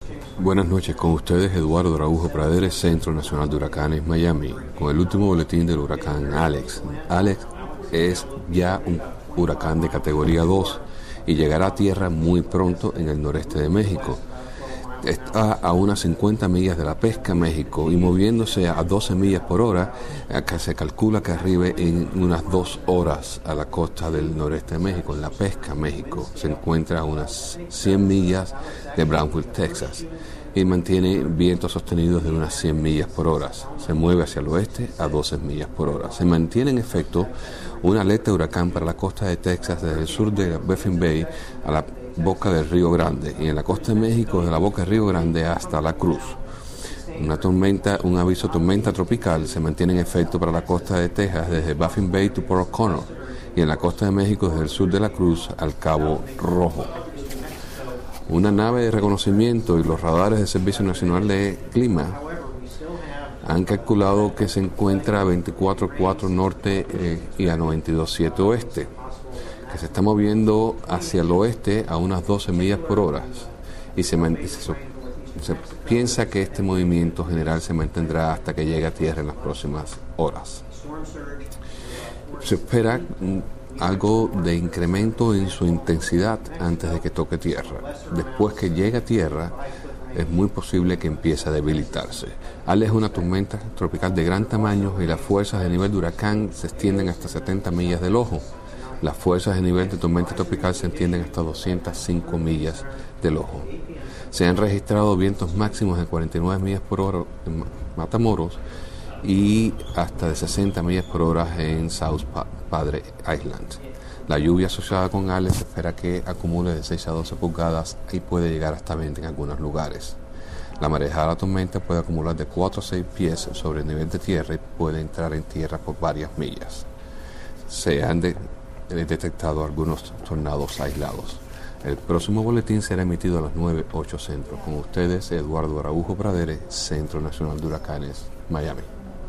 Buenas noches, con ustedes Eduardo Araujo Praderes, Centro Nacional de Huracanes Miami, con el último boletín del huracán Alex. Alex es ya un huracán de categoría 2 y llegará a tierra muy pronto en el noreste de México. Está a unas 50 millas de La Pesca, México, y moviéndose a 12 millas por hora, acá se calcula que arribe en unas 2 horas a la costa del noreste de México. En La Pesca, México, se encuentra a unas 100 millas de Brownsville, Texas, y mantiene vientos sostenidos de unas 100 millas por hora. Se mueve hacia el oeste a 12 millas por hora. Se mantiene en efecto una alerta de huracán para la costa de Texas desde el sur de Baffin Bay a la boca del Río Grande, y en la costa de México desde la boca del Río Grande hasta La Cruz. Un aviso de tormenta tropical se mantiene en efecto para la costa de Texas desde Baffin Bay to Port O'Connor, y en la costa de México desde el sur de La Cruz al Cabo Rojo. Una nave de reconocimiento y los radares del Servicio Nacional de Clima han calculado que se encuentra a 24.4 norte y a 92.7 oeste, que se está moviendo hacia el oeste a unas 12 millas por hora, y se piensa que este movimiento general se mantendrá hasta que llegue a tierra en las próximas horas. Se espera algo de incremento en su intensidad antes de que toque tierra. Después que llegue a tierra, es muy posible que empiece a debilitarse. Alex es una tormenta tropical de gran tamaño y las fuerzas de nivel de huracán se extienden hasta 70 millas del ojo. Las fuerzas de nivel de tormenta tropical se extienden hasta 205 millas del ojo. Se han registrado vientos máximos de 49 millas por hora en Matamoros y hasta de 60 millas por hora en South Padre Island. La lluvia asociada con Alex se espera que acumule de 6 a 12 pulgadas y puede llegar hasta 20 en algunos lugares. La marejada de la tormenta puede acumular de 4 a 6 pies sobre el nivel de tierra y puede entrar en tierra por varias millas. Se han detectado algunos tornados aislados. El próximo boletín será emitido a las 9:08 centro. Con ustedes, Eduardo Araujo Praderes, Centro Nacional de Huracanes, Miami.